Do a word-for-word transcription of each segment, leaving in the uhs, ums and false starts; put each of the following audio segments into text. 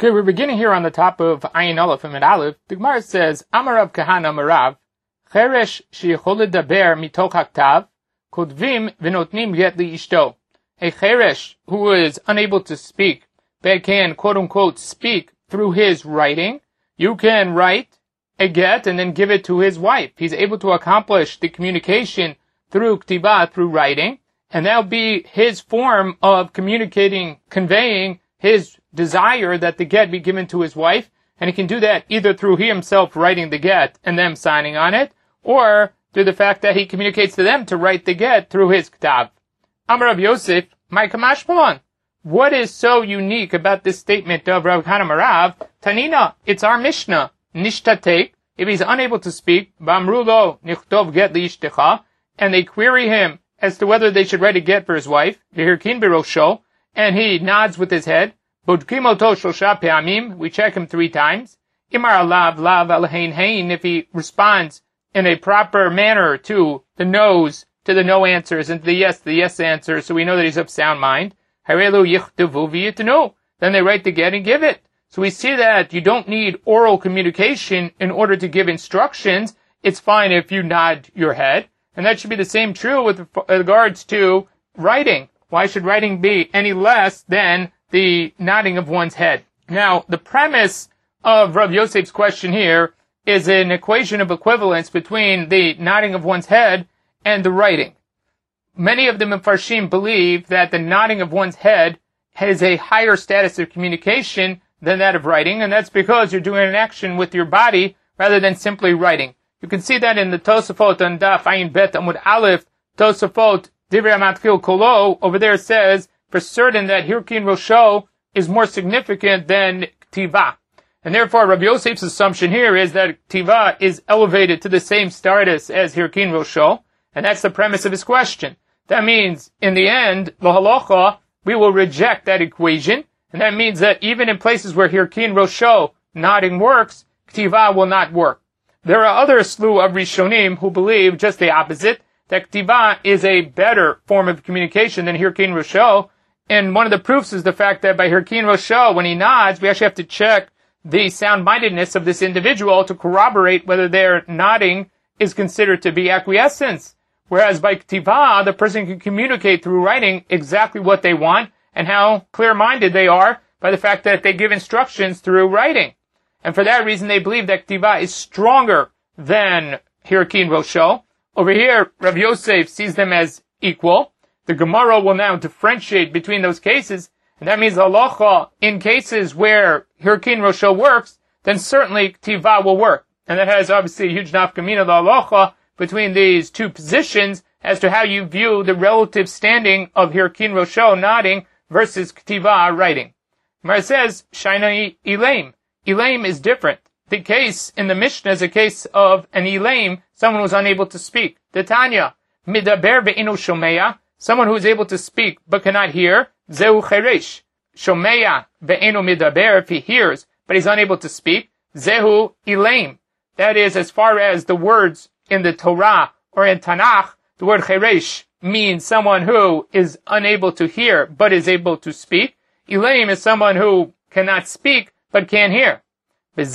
Okay, we're beginning here on the top of Ayin Aleph and Aleph. The Gemara says, Amarav Kahana Amarav, Cheresh sheyichol ledaber mitoch haktav, kodvim v'notnim get liishto. A cheresh who is unable to speak, but can quote-unquote speak through his writing, you can write a get and then give it to his wife. He's able to accomplish the communication through k'tivah, through writing, and that'll be his form of communicating, conveying his desire that the get be given to his wife, and he can do that either through he himself writing the get and them signing on it, or through the fact that he communicates to them to write the get through his k'tav. Amar Rav Yosef, my kamashpalon. What is so unique about this statement of Rav Kahana Amarav? Tanina, it's our Mishnah. Nishtatek, if he's unable to speak, bamrulo nichtov get liishtecha, and they query him as to whether they should write a get for his wife, v'hirkin birosho, and he nods with his head. Bodkim oto shlosha pe'amim, we check him three times. Imar alav lav al hein hein, if he responds in a proper manner to the no's, to the no answers, and to the yes, the yes answers, so we know that he's of sound mind. Harelu yichtavu v'yitnu, then they write the get and give it. So we see that you don't need oral communication in order to give instructions. It's fine if you nod your head. And that should be the same true with regards to writing. Why should writing be any less than the nodding of one's head? Now, the premise of Rav Yosef's question here is an equation of equivalence between the nodding of one's head and the writing. Many of the Mefarshim believe that the nodding of one's head has a higher status of communication than that of writing, and that's because you're doing an action with your body rather than simply writing. You can see that in the Tosafot on Daf Ayin Bet Amud Aleph, Tosafot Divrei Matchil Kolo, over there it says for certain that Hirkin Rosho is more significant than K'tivah. And therefore Rabbi Yosef's assumption here is that K'tivah is elevated to the same status as Hirkin Rosho, and that's the premise of his question. That means, in the end, L'halacha, we will reject that equation, and that means that even in places where Hirkin Rosho, nodding works, K'tivah will not work. There are other slew of Rishonim who believe just the opposite, that K'tivah is a better form of communication than Hirkin Rosho, and one of the proofs is the fact that by Hirkin Rosho, when he nods, we actually have to check the sound-mindedness of this individual to corroborate whether their nodding is considered to be acquiescence. Whereas by K'tivah, the person can communicate through writing exactly what they want and how clear-minded they are by the fact that they give instructions through writing. And for that reason, they believe that K'tivah is stronger than Hirkin Rosho. Over here, Rav Yosef sees them as equal. The Gemara will now differentiate between those cases, and that means halacha, in cases where Hirkin Rosho works, then certainly K'tivah will work. And that has obviously a huge nafkamina, the halacha, between these two positions as to how you view the relative standing of Hirkin Rosho nodding versus K'tivah writing. Where it says, Shaina Elaim. Elaim is different. The case in the Mishnah is a case of an Elaim, someone who is unable to speak. The Tanya, Midaber ve'inu shomeya, someone who is able to speak but cannot hear. Zehu cheresh. Shomeya ve'inu midaber, if he hears but he's unable to speak. Zehu Elaim. That is, as far as the words in the Torah or in Tanakh, the word cheresh means someone who is unable to hear but is able to speak. Elaim is someone who cannot speak but can hear. And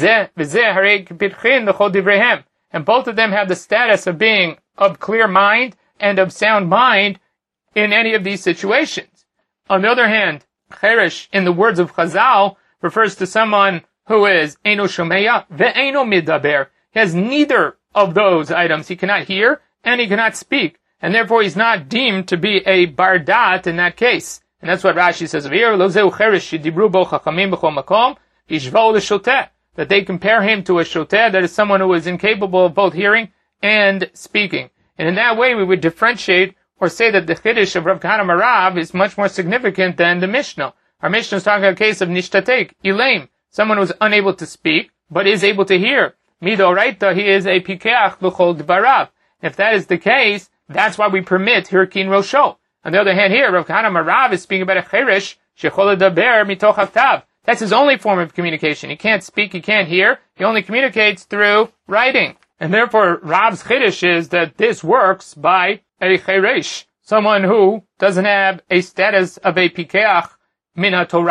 both of them have the status of being of clear mind and of sound mind in any of these situations. On the other hand, cheresh, in the words of Chazal, refers to someone who is eino shomeya ve'eino midaber. He has neither of those items. He cannot hear and he cannot speak, and therefore he's not deemed to be a bardat in that case. And that's what Rashi says over here. Lo zeu cheresh shedibru bo chachamim b'chol makom yishvou l'shoteh. That they compare him to a shoteh, that is someone who is incapable of both hearing and speaking. And in that way we would differentiate or say that the chiddush of Rav Kahana Amarav is much more significant than the Mishnah. Our Mishnah is talking about a case of nishtatek, elaim, someone who is unable to speak but is able to hear. Midoraita, he is a pikeach l'chol dvarav. If that is the case, that's why we permit Hirkin Rosho. On the other hand here, Rav Kahana Amarav is speaking about a cheresh shechol ledaber mitoch haktav. That's his only form of communication. He can't speak, he can't hear, he only communicates through writing. And therefore, Rav's chiddush is that this works by a cheresh, someone who doesn't have a status of a pikeach min haTorah.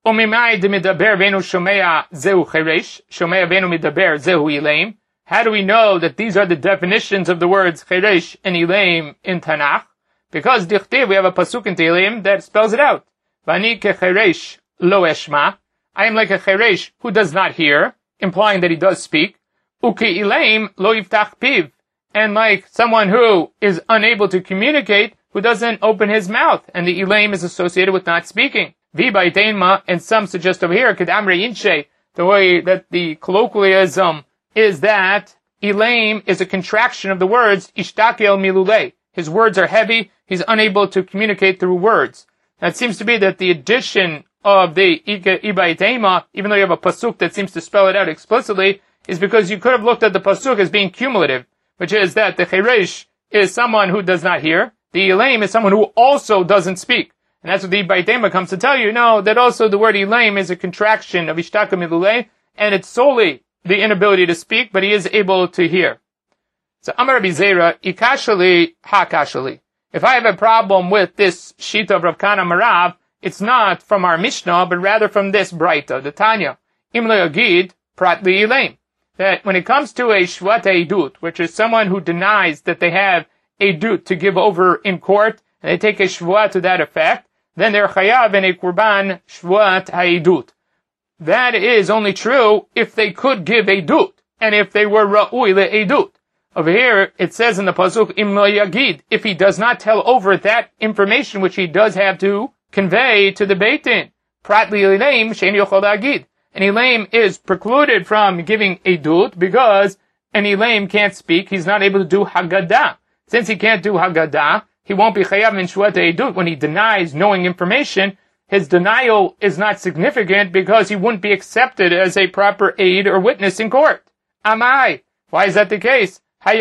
Omimai de midaber venu shomea zehu cheresh, shomea venu midaber zehu elaim. How do we know that these are the definitions of the words cheresh and elaim in Tanakh? Because dichtiv, we have a pasuk in Tehillim that spells it out. Vani kecheresh lo eshma. I am like a cheresh who does not hear, implying that he does speak. Uki elaim lo yiftach piv. And like someone who is unable to communicate, who doesn't open his mouth. And the elaim is associated with not speaking. Vibai teinma, and some suggest over here, kedamre inche, the way that the colloquialism is that elaim is a contraction of the words ishtakel milule. His words are heavy, he's unable to communicate through words. That seems to be that the addition of the ibai teima, even though you have a pasuk that seems to spell it out explicitly, is because you could have looked at the pasuk as being cumulative, which is that the cheresh is someone who does not hear, the elaim is someone who also doesn't speak. And that's what the ibai teima comes to tell you. No, that also the word elaim is a contraction of ishtakel milule, and it's solely the inability to speak, but he is able to hear. So, Amar Rabbi Zera, ikashali hakashali. If I have a problem with this shita of Rav Kana Marav, it's not from our Mishnah, but rather from this Braita, the Tanya. Im lo yagid prat li elaim. That when it comes to a shvat edut, which is someone who denies that they have a edut to give over in court, and they take a shvat to that effect, then they're chayav in a kurban shvat ha'edut. That is only true if they could give a edut, and if they were ra'ui le'edut. Over here, it says in the pasuk, im lo yagid, if he does not tell over that information which he does have to convey to the Beit Din. Prat li elaim she'en yochol la'agid. An elaim is precluded from giving edut because an elaim can't speak, he's not able to do haggadah. Since he can't do haggadah, he won't be chayav in shvat edut when he denies knowing information. His denial is not significant because he wouldn't be accepted as a proper aid or witness in court. Amai. Why is that the case?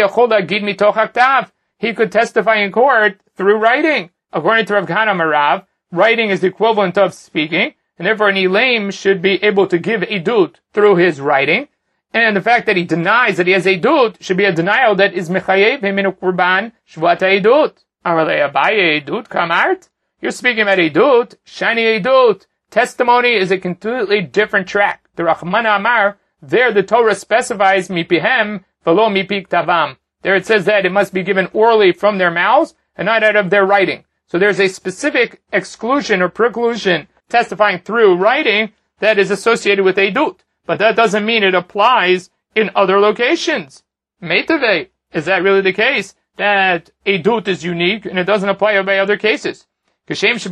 He could testify in court through writing. According to Rav Kana Marav, writing is the equivalent of speaking, and therefore an elaim should be able to give edut through his writing. And the fact that he denies that he has edut should be a denial that is mechayev him in a kurban shvat edut. Amalei Abaye edut kamart. You're speaking about edut, shani edut. Testimony is a completely different track. The Rachmana Amar, there the Torah specifies mipihem v'lo mipi ktavam. There it says that it must be given orally from their mouths and not out of their writing. So there's a specific exclusion or preclusion testifying through writing that is associated with edut. But that doesn't mean it applies in other locations. Meitave, is that really the case? That edut is unique and it doesn't apply by other cases. Just like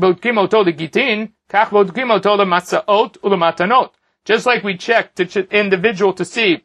we check the ch- individual to see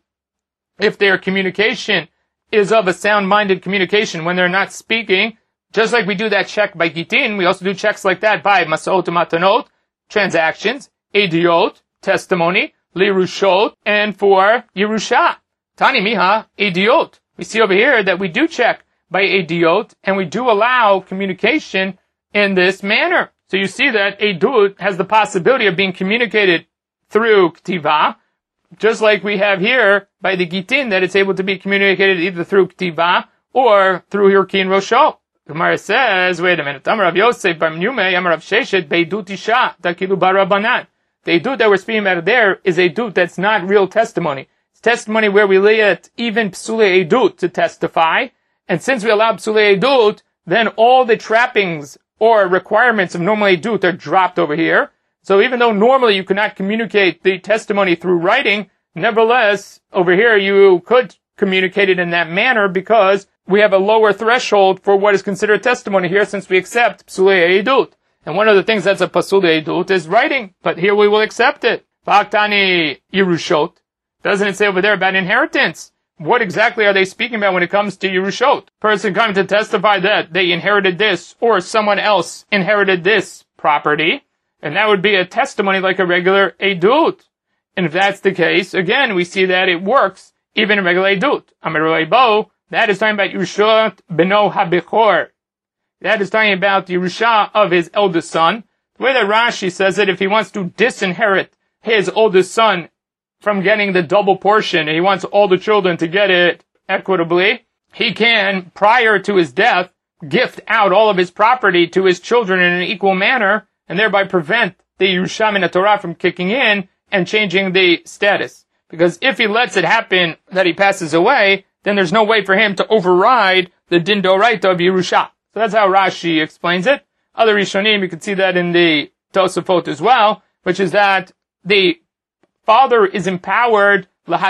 if their communication is of a sound-minded communication when they're not speaking, just like we do that check by gitin, we also do checks like that by masa'ot matanot, transactions, ediot, testimony, lirushot, and for Yerusha. Tani miha, ediot. We see over here that we do check by ediot, and we do allow communication in this manner. So you see that edut has the possibility of being communicated through ktiva, just like we have here by the gitin, that it's able to be communicated either through ktiva or through Hirkin Rosho. Gemara says, wait a minute, Amar Rav Yosef bar Mnyume, Amar Rav Sheshet, beidut isha, takilu barabanan. The edut that we're speaking about there is a edut that's not real testimony. It's testimony where we lay it even psule edut to testify, and since we allow psule edut, then all the trappings or requirements of normal edut are dropped over here. So even though normally you cannot communicate the testimony through writing, nevertheless, over here you could communicate it in that manner because we have a lower threshold for what is considered testimony here since we accept psulei edut. And one of the things that's a psulei edut is writing, but here we will accept it. V'aktani Yerushot. Doesn't it say over there about inheritance? What exactly are they speaking about when it comes to Yerushot? Person coming to testify that they inherited this or someone else inherited this property. And that would be a testimony like a regular edut. And if that's the case, again, we see that it works even in regular edut. Amar Bo, that is talking about Yerushat beno habechor. That is talking about the Yerusha of his eldest son. The way that Rashi says it, if he wants to disinherit his oldest son from getting the double portion, and he wants all the children to get it equitably, he can, prior to his death, gift out all of his property to his children in an equal manner, and thereby prevent the Yerusha min Torah from kicking in and changing the status. Because if he lets it happen that he passes away, then there's no way for him to override the din d'oraita of Yerusha. So that's how Rashi explains it. Other Rishonim, you can see that in the Tosafot as well, which is that the father is empowered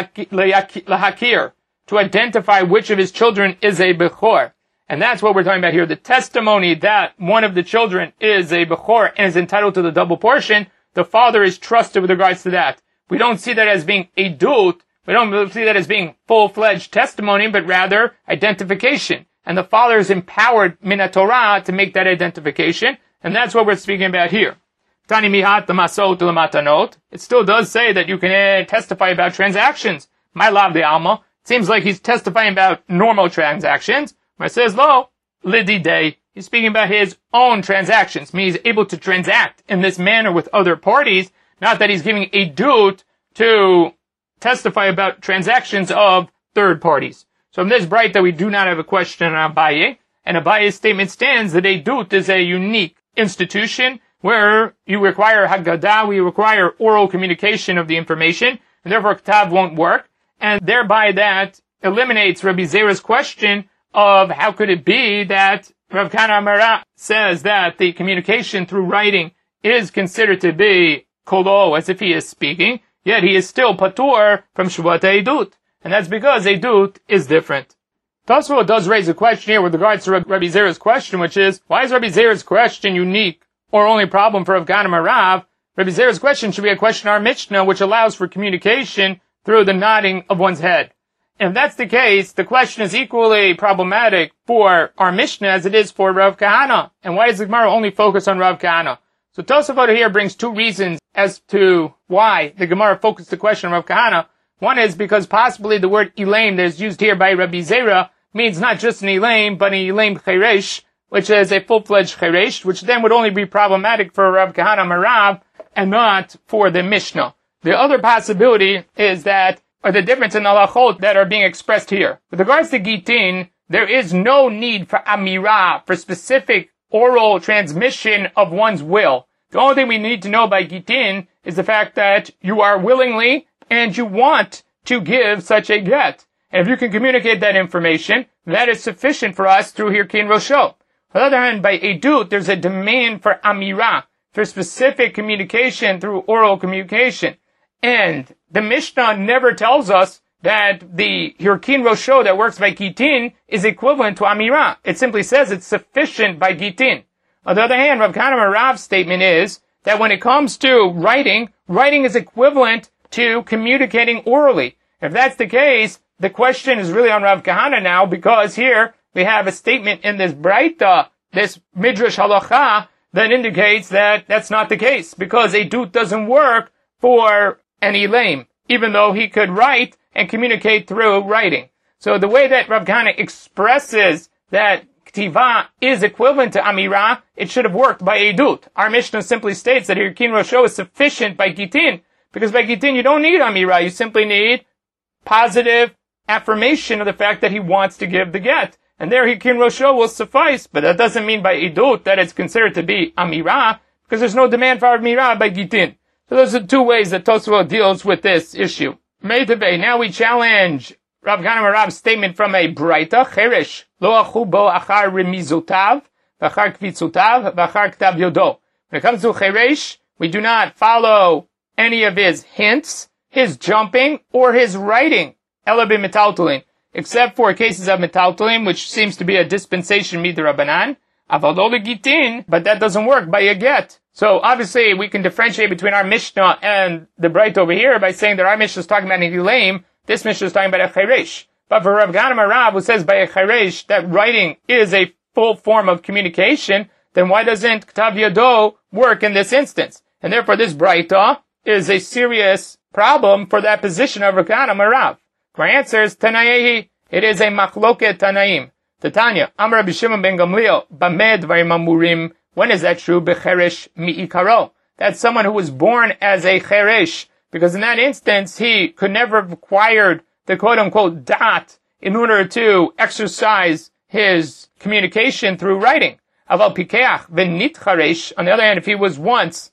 lahakir, to identify which of his children is a bechor. And that's what we're talking about here. The testimony that one of the children is a bechor and is entitled to the double portion, the father is trusted with regards to that. We don't see that as being edut. We don't see that as being full-fledged testimony, but rather identification. And the father is empowered min Torah to make that identification. And that's what we're speaking about here. Tani mihat l'masot l'matanot. It still does say that you can uh, testify about transactions. My lav de alma. It seems like he's testifying about normal transactions. But it says, lo, lididei. He's speaking about his own transactions. I mean, he's able to transact in this manner with other parties. Not that he's giving a dut to testify about transactions of third parties. So from this bright that we do not have a question on Abaye. And Abaye's statement stands that a dut is a unique institution where you require Haggadah, we require oral communication of the information, and therefore Ktav won't work. And thereby that eliminates Rabbi Zera's question of how could it be that Rav Kahana Amara says that the communication through writing is considered to be kolo, as if he is speaking, yet he is still patur from Shvat Eidut. And that's because Eidut is different. Tosfot does raise a question here with regards to Rabbi Zera's question, which is, why is Rabbi Zera's question unique or only problem for Rav Kahana Amarav? Rabbi Zera's question should be a question in our Mishnah, which allows for communication through the nodding of one's head. If that's the case, the question is equally problematic for our Mishnah as it is for Rav Kahana. And why does the Gemara only focus on Rav Kahana? So Tosafot here brings two reasons as to why the Gemara focused the question on Rav Kahana. One is because possibly the word Elaim that is used here by Rabbi Zera means not just an Elaim, but an Elaim Cheresh, which is a full-fledged Cheresh, which then would only be problematic for Rav Kahana Amarav and not for the Mishnah. The other possibility is that, or the difference in halachot that are being expressed here. With regards to Gitin, there is no need for Amirah, for specific oral transmission of one's will. The only thing we need to know by Gitin is the fact that you are willingly and you want to give such a get. And if you can communicate that information, that is sufficient for us through Hirkin Rosho. On the other hand, by Edut, there's a demand for Amirah, for specific communication through oral communication. And the Mishnah never tells us that the Hirkin Rosho that works by Gitin is equivalent to Amirah. It simply says it's sufficient by Gitin. On the other hand, Rav Kahana Amarav's statement is that when it comes to writing, writing is equivalent to communicating orally. If that's the case, the question is really on Rav Kahana now, because here we have a statement in this Braita, this Midrash Halacha, that indicates that that's not the case, because a dut doesn't work for an Elaim, even though he could write and communicate through writing. So the way that Rav Kahana expresses that Ktiva is equivalent to Amirah, it should have worked by Edut. Our Mishnah simply states that Hirkin Rosho is sufficient by Gitin, because by Gitin you don't need Amirah, you simply need positive affirmation of the fact that he wants to give the get. And there Hirkin Rosho will suffice, but that doesn't mean by Edut that it's considered to be Amirah, because there's no demand for Amirah by Gitin. So those are two ways that Tosfot deals with this issue. Meitavei, now we challenge Rav Kahana Amarav's statement from a Braita, Cheresh, lo achu bo achar remizutav, v'achar kvitzutav, v'achar ktav yodo. When it comes to Cheresh, we do not follow any of his hints, his jumping, or his writing, ela b'metaltalin, except for cases of metaltalin, which seems to be a dispensation midrabanan, aval lo legitin, but that doesn't work by a get. So obviously we can differentiate between our Mishnah and the Braita over here by saying that our Mishnah is talking about an Elaim, this Mishnah is talking about a Cheresh. But for Rav Kahana Amarav, who says by a Cheresh that writing is a full form of communication, then why doesn't Ktav Yado work in this instance? And therefore this Braita is a serious problem for that position of Rav Kahana Amarav. My answer is Tanayehi. It is a Machloket Tanaim. Tanya, Amar Rabbi Shimon ben Gamliel, Bamed Varim Amurim. When is that true? Becheresh mi'ikaro. That's someone who was born as a cheresh, because in that instance he could never have acquired the quote-unquote da'at in order to exercise his communication through writing. Aval pikeach v'nit charesh. On the other hand, if he was once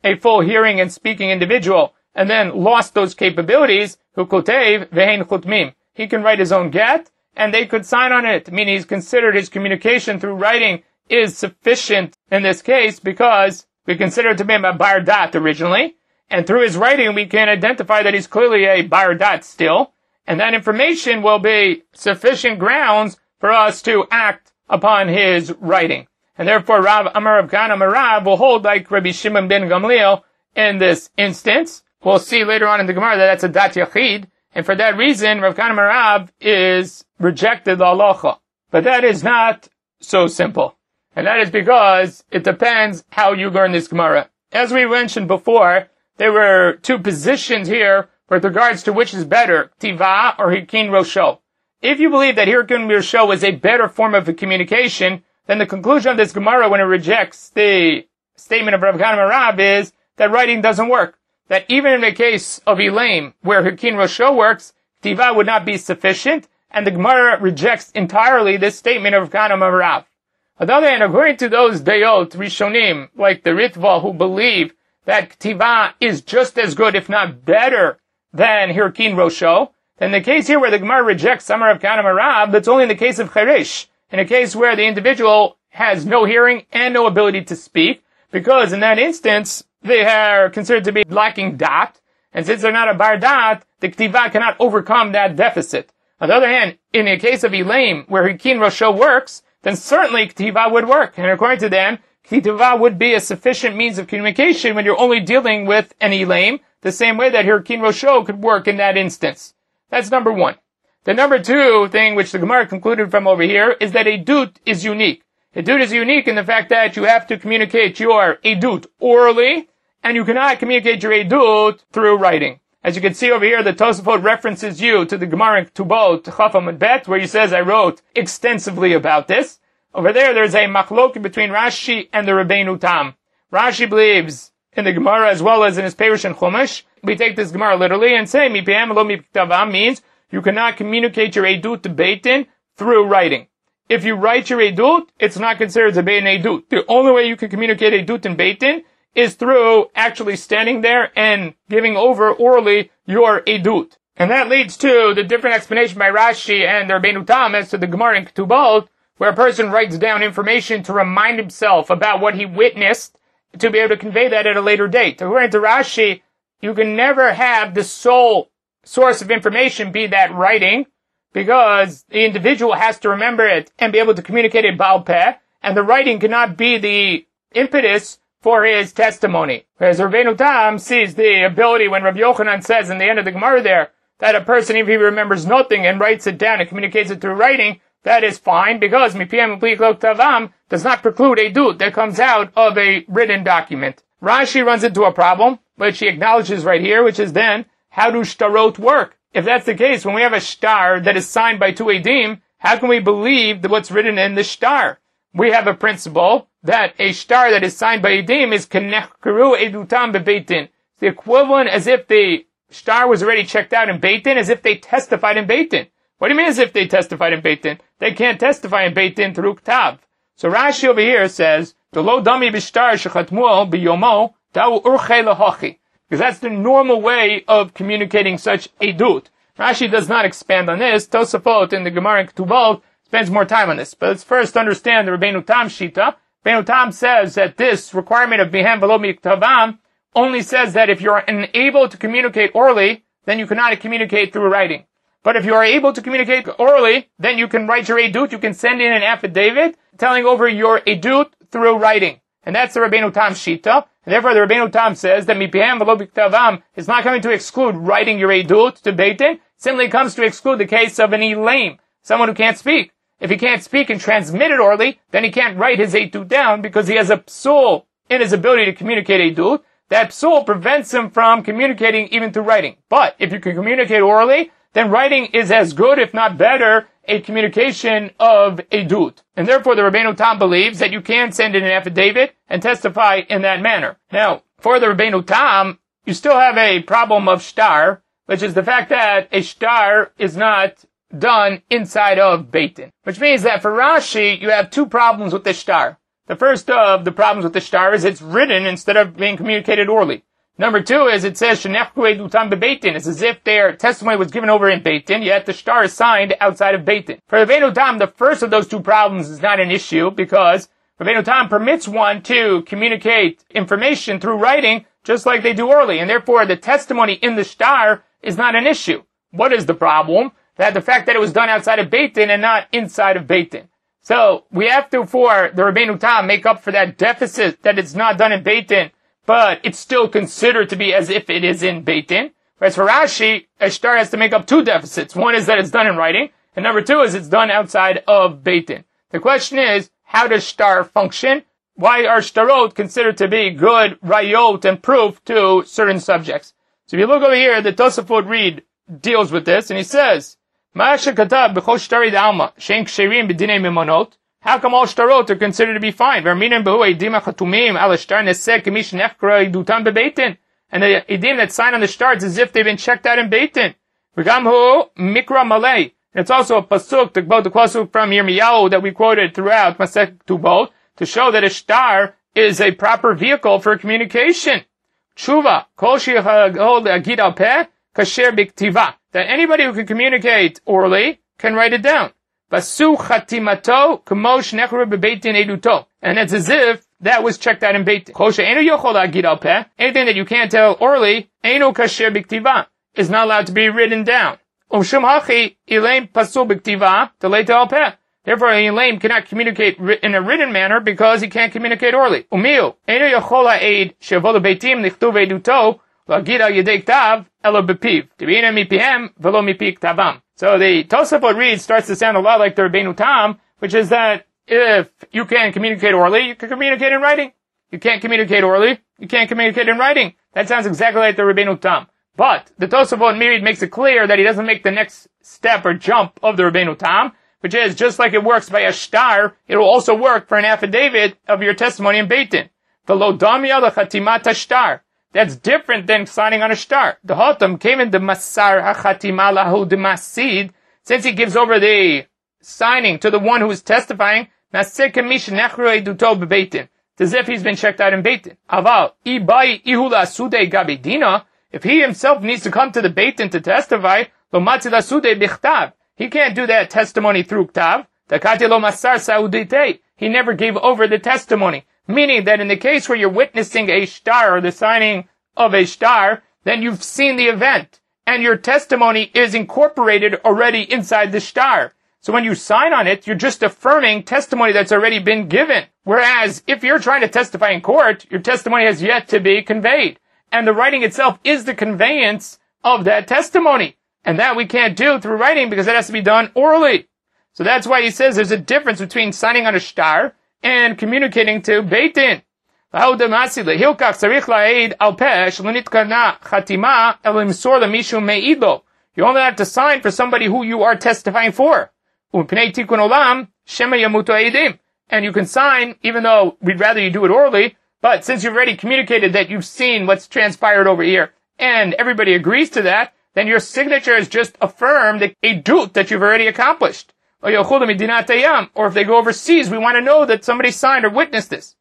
a full hearing and speaking individual and then lost those capabilities, hu kotev ve'ein chutmim. He can write his own get, and they could sign on it, meaning he's considered his communication through writing is sufficient in this case because we consider it to be a bar dat originally, and through his writing we can identify that he's clearly a bar dat still, and that information will be sufficient grounds for us to act upon his writing. And therefore Rav Amar Rav Kahana Marav will hold like Rabbi Shimon ben Gamliel in this instance. We'll see later on in the Gemara that that's a dat yachid, and for that reason Rav Kahana Marav is rejected the halacha. But that is not so simple. And that is because it depends how you learn this Gemara. As we mentioned before, there were two positions here with regards to which is better, Tiva or Hirkin Rosho. If you believe that Hirkin Rosho is a better form of communication, then the conclusion of this Gemara when it rejects the statement of Rav Kahana Marav is that writing doesn't work. That even in the case of Elaim, where Hirkin Rosho works, Tiva would not be sufficient, and the Gemara rejects entirely this statement of Rav Kahana Marav. On the other hand, according to those Dayot, Rishonim, like the Ritva, who believe that Tiva is just as good, if not better, than Hirkin Rosho, then the case here where the Gemara rejects Amar Rav Kahana Marav, that's only in the case of Cheresh, in a case where the individual has no hearing and no ability to speak, because in that instance, they are considered to be lacking dat, and since they're not a bar dat, the Ktiva cannot overcome that deficit. On the other hand, in the case of Elaim, where Hirkin Rosho works, then certainly Ktiva would work. And according to them, Ktiva would be a sufficient means of communication when you're only dealing with an Elaim, the same way that Hirkin Rosho could work in that instance. That's number one. The number two thing which the Gemara concluded from over here is that Edut is unique. Edut is unique in the fact that you have to communicate your Edut orally, and you cannot communicate your Edut through writing. As you can see over here, the Tosafot references you to the Gemara in Ketubot, Chaf Amud Bet, where he says, I wrote extensively about this. Over there, there's a machlok between Rashi and the Rabbeinu Tam. Rashi believes in the Gemara as well as in his Perush and Chumash. We take this Gemara literally and say, Mipiam lo mipiktavam means you cannot communicate your Edut to Beit Din through writing. If you write your Edut, it's not considered to be an Edut. The only way you can communicate Edut in Beit Din is through actually standing there and giving over orally your Edut. And that leads to the different explanation by Rashi and the Rabbeinu Tam as to the Gemara in Ketubot, where a person writes down information to remind himself about what he witnessed to be able to convey that at a later date. According to Rashi, you can never have the sole source of information be that writing, because the individual has to remember it and be able to communicate it Baal Peh, and the writing cannot be the impetus for his testimony. Whereas Rabbeinu Tam sees the ability when Rabbi Yochanan says in the end of the Gemara there, that a person, if he remembers nothing and writes it down and communicates it through writing, that is fine, because Mipiyam Plikok Tavam does not preclude a dut that comes out of a written document. Rashi runs into a problem, which he acknowledges right here, which is then, how do shtarot work? If that's the case, when we have a shtar that is signed by two edim, how can we believe that what's written in the shtar? We have a principle that a shtar that is signed by edim is kenechkeru edutam bebeit din. It's the equivalent as if the shtar was already checked out in Beit Din, as if they testified in Beit Din. What do you mean as if they testified in Beit Din? They can't testify in Beit Din through Ktav. So Rashi over here says, the lo dami b'shtar shechatmuo biyomo da'u urchei lahachi. Because that's the normal way of communicating such edut. Rashi does not expand on this. Tosafot in the Gemara in Ketubot spends more time on this. But let's first understand the Rabbeinu Tam Shita. Rabbeinu Tam says that this requirement of bihem v'lo miktavam only says that if you're unable to communicate orally, then you cannot communicate through writing. But if you are able to communicate orally, then you can write your edut, you can send in an affidavit telling over your edut through writing. And that's the Rabbeinu Tam Shita. And therefore the Rabbeinu Tam says that mipihem v'lo biktavam is not coming to exclude writing your edut to Beit Din. It simply comes to exclude the case of an elaim, someone who can't speak. If he can't speak and transmit it orally, then he can't write his edut down because he has a psul in his ability to communicate edut. That psul prevents him from communicating even through writing. But if you can communicate orally, then writing is as good, if not better, a communication of edut. And therefore the Rabbeinu Tam believes that you can send in an affidavit and testify in that manner. Now, for the Rabbeinu Tam, you still have a problem of shtar, which is the fact that a shtar is not done inside of Beit Din. Which means that for Rashi, you have two problems with the shtar. The first of the problems with the shtar is it's written instead of being communicated orally. Number two is it says shenechku edutam bebeitin. It's as if their testimony was given over in Beitin, yet the shtar is signed outside of Beitin. For Rabbeinu Tam, the first of those two problems is not an issue because Rabbeinu Tam permits one to communicate information through writing just like they do orally, and therefore the testimony in the shtar is not an issue. What is the problem? That the fact that it was done outside of Beitin and not inside of Beitin. So we have to, for the Rabbeinu Tam, make up for that deficit that it's not done in Beitin, but it's still considered to be as if it is in Beitin. Whereas for Rashi, a shtar has to make up two deficits. One is that it's done in writing, and number two is it's done outside of Beitin. The question is, how does shtar function? Why are shtarot considered to be good rayot and proof to certain subjects? So if you look over here, the Tosafot read deals with this, and he says, how come all shtarot are considered to be fine? And the edim that sign on the shtar is as if they've been checked out in Beitin. It's also a pasuk, the pasuk from Yirmiyahu that we quoted throughout Masech Tubot, to show that a shtar is a proper vehicle for communication. Tshuva, kol sheyachol agid al peh, kasher biktiva. That anybody who can communicate orally can write it down. Basu chatimato kamo shnechru bebeitin eduto. And it's as if that was checked out in Beitin. Kol she'enu yochol agid al peh, anything that you can't tell orally, einu kasher biktiva, is not allowed to be written down. Umshum hachi ilaim pasul biktiva teleita al peh. Therefore, a lame cannot communicate in a written manner because he can't communicate orally. Umiu, eno yachol ha'ed she'avol beitim lichtuv eduto la'gid al yedei ktav elo bepiv tibina mipihem velo mipi ktavam. So the Tosafot read starts to sound a lot like the Rabbeinu Tam, which is that if you can communicate orally, you can communicate in writing. You can't communicate orally, you can't communicate in writing. That sounds exactly like the Rabbeinu Tam. But the Tosafot Mirid makes it clear that he doesn't make the next step or jump of the Rabbeinu Tam, which is, just like it works by a shtar, it will also work for an affidavit of your testimony in Beitin. V'lo damya l'chatimat hashtar. That's different than signing on a shtar. The Hotam came in the masar hachatima lahu demasid, since he gives over the signing to the one who is testifying, naseh kemish nechru eduto bebeitin. It's as if he's been checked out in Beitin. Aval, ibai ihula sude gabidina, if he himself needs to come to the Beitin to testify, lo matzi la sude bichtav. He can't do that testimony through Ktav. He never gave over the testimony. Meaning that in the case where you're witnessing a shtar or the signing of a shtar, then you've seen the event. And your testimony is incorporated already inside the shtar. So when you sign on it, you're just affirming testimony that's already been given. Whereas if you're trying to testify in court, your testimony has yet to be conveyed. And the writing itself is the conveyance of that testimony. And that we can't do through writing because it has to be done orally. So that's why he says there's a difference between signing on a shtar and communicating to Beitin. You only have to sign for somebody who you are testifying for. And you can sign, even though we'd rather you do it orally, but since you've already communicated that you've seen what's transpired over here, and everybody agrees to that, then your signature is just affirmed a dut that you've already accomplished. Or if they go overseas, we want to know that somebody signed or witnessed this.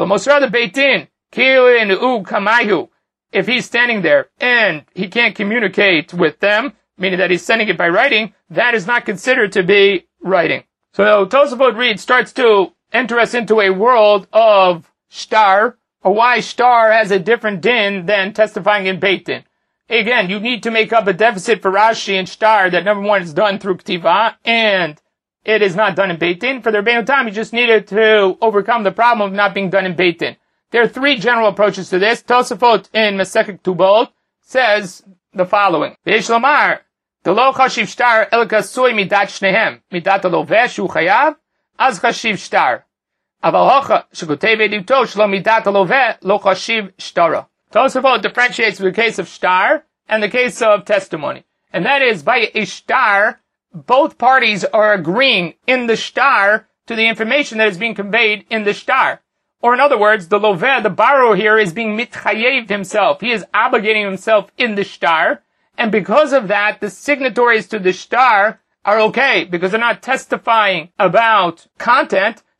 If he's standing there and he can't communicate with them, meaning that he's sending it by writing, that is not considered to be writing. So Tosafot Reed starts to enter us into a world of shtar, or why shtar has a different din than testifying in Beitin. Again, you need to make up a deficit for Rashi and shtar that number one is done through Ktiva, and it is not done in Beitin. For the Rabbeinu Tam, you just needed to overcome the problem of not being done in Beitin. There are three general approaches to this. Tosafot in Masechet Tubot says the following. V'yesh lomar, d'lo chashiv shtar el kasui midat shnehem, midat aloveh shu chayav, az chashiv shtar. Aval hocha shekotev eduto shlo midat aloveh lo chashiv shtara. Tosafot differentiates the case of shtar and the case of testimony. And that is, by a shtar, both parties are agreeing in the shtar to the information that is being conveyed in the shtar. Or in other words, the loveh, the borrower here, is being mitchayev himself. He is obligating himself in the shtar. And because of that, the signatories to the shtar are okay, because they're not testifying about content.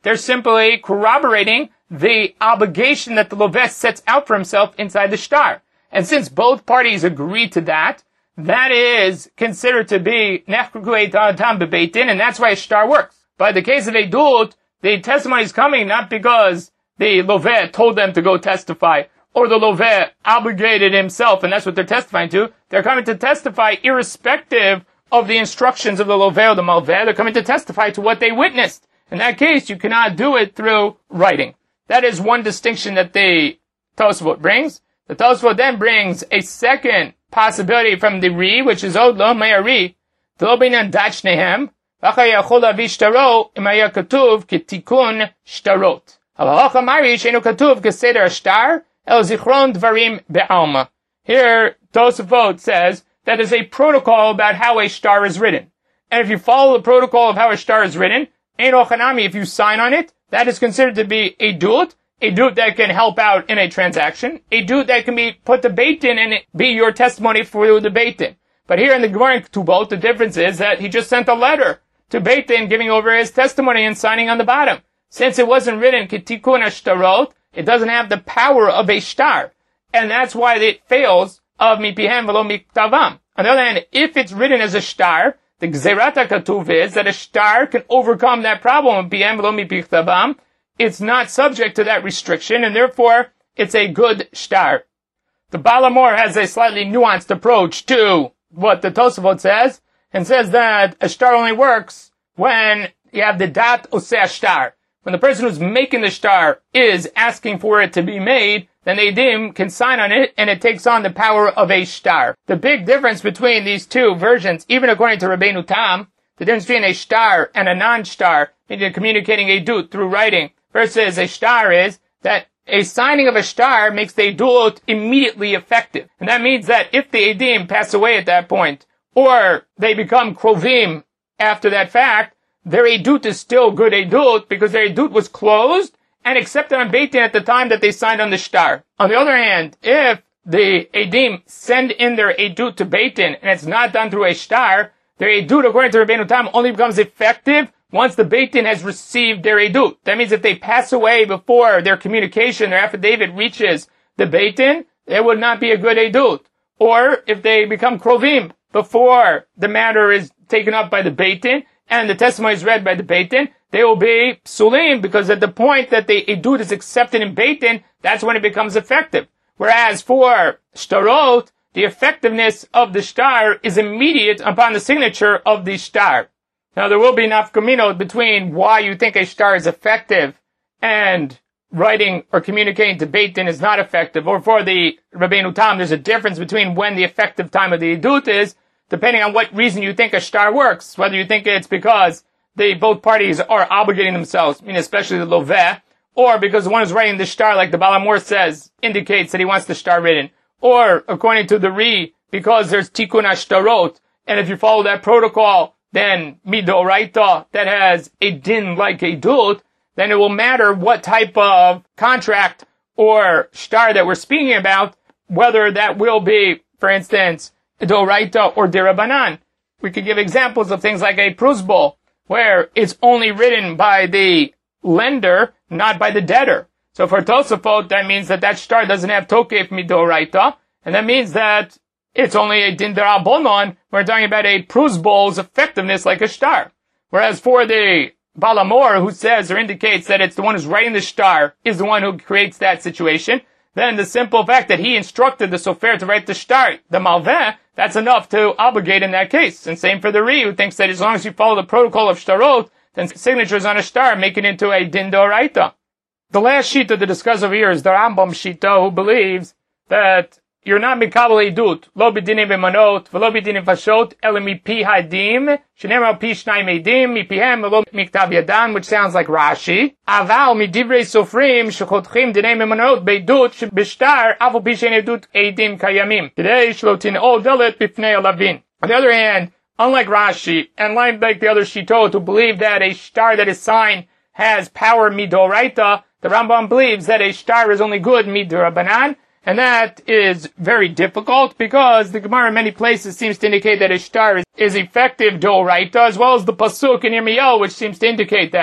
They're simply corroborating the obligation that the loveh sets out for himself inside the shtar. And since both parties agree to that, that is considered to be nechruku etam bebeit din, and that's why a shtar works. But in the case of edut, the testimony is coming not because the loveh told them to go testify, or the loveh obligated himself, and that's what they're testifying to. They're coming to testify irrespective of the instructions of the loveh or the malveh. They're coming to testify to what they witnessed. In that case, you cannot do it through writing. That is one distinction that the Tosafot brings. The Tosafot then brings a second possibility from the Ri, which is Od Lo Me'ari, D'lo B'inyan Dat Shnehem, V'achar Yachol Lavi Shtaro, Im Haya Katuv K'tikun Shtarot. Halacha Mari Sheinu Katuv K'seder Shtar, El Zichron Dvarim Be'alma. Here, Tosafot says that there's a protocol about how a shtar is written. And if you follow the protocol of how a shtar is written, Ein Ochanami, if you sign on it, that is considered to be a dut, a dut that can help out in a transaction, a dut that can be put to Beit Din and be your testimony for the Beit Din. But here in the Gemara in Ketubot, the difference is that he just sent a letter to Beit Din giving over his testimony and signing on the bottom. Since it wasn't written Ketikun Ashtarot, it doesn't have the power of a shtar. And that's why it fails of mipihem v'lo miktavam. On the other hand, if it's written as a shtar, the Gzerat HaKatuv is that a shtar can overcome that problem of mipihem v'lo miktavam. It's not subject to that restriction, and therefore, it's a good shtar. The Baal HaMaor has a slightly nuanced approach to what the Tosafot says, and says that a shtar only works when you have the dat oseh shtar. When the person who's making the shtar is asking for it to be made, then the edim can sign on it, and it takes on the power of a shtar. The big difference between these two versions, even according to Rabbeinu Tam, the difference between a shtar and a non-shtar, meaning communicating a dut through writing, versus a shtar is that a signing of a shtar makes the dut immediately effective. And that means that if the edim pass away at that point, or they become krovim after that fact, their edut is still good edut because their edut was closed and accepted on Beit Din at the time that they signed on the shtar. On the other hand, if the edim send in their edut to Beit Din and it's not done through a shtar, their edut, according to Rabbeinu Tam, only becomes effective once the Beit Din has received their edut. That means if they pass away before their communication, their affidavit reaches the Beit Din, it would not be a good edut. Or if they become krovim before the matter is taken up by the Beit Din, and the testimony is read by the Beit Din, they will be psulim, because at the point that the edut is accepted in Beit Din, that's when it becomes effective. Whereas for shtarot, the effectiveness of the shtar is immediate upon the signature of the shtar. Now there will be nafkamino between why you think a shtar is effective and writing or communicating to Beit Din is not effective, or for the Rabbeinu Tam, there's a difference between when the effective time of the edut is, depending on what reason you think a shtar works, whether you think it's because they, both parties are obligating themselves, I mean especially the loveh, or because the one who's writing the shtar, like the Baal HaMaor says, indicates that he wants the shtar written, or according to the Ri, because there's tikkun ashtarot, and if you follow that protocol, then midoraita, that has a din like a dut, then it will matter what type of contract or shtar that we're speaking about, whether that will be, for instance, doraita or dirabanan. We could give examples of things like a prusbul, where it's only written by the lender, not by the debtor. So for Tosafot, that means that that shtar doesn't have tokef midoraita, and that means that it's only a din derabonon. We're talking about a prusbul's effectiveness like a shtar. Whereas for the Baal HaMaor, who says or indicates that it's the one who's writing the shtar is the one who creates that situation, then the simple fact that he instructed the sofer to write the shtar, the malveh, that's enough to obligate in that case. And same for the Ri, who thinks that as long as you follow the protocol of shtarot, then signatures on a shtar make it into a din doraita. The last shita to discuss over here is the Rambam shita, who believes that you're not mikabel edut, lo b'dinim v'manot, v'lo b'dinim v'shot, ele mipi hadim, shenem al pi shnayim edim, mipihem v'lo miktav yadan, which sounds like Rashi. Aval midivrei sofrim, shechotchim dinei v'manot, beidut, b'shtar, avol pi shein edut edim kayamim. Today, shlotin ol delet b'fnei alavin. On the other hand, unlike Rashi, and like the other shitot who believe that a shtar that is signed has power midoraita, the Rambam believes that a shtar is only good midorabanan, and that is very difficult because the Gemara in many places seems to indicate that a shtar is, is effective doraita, as well as the pasuk in Yirmiyahu, which seems to indicate that.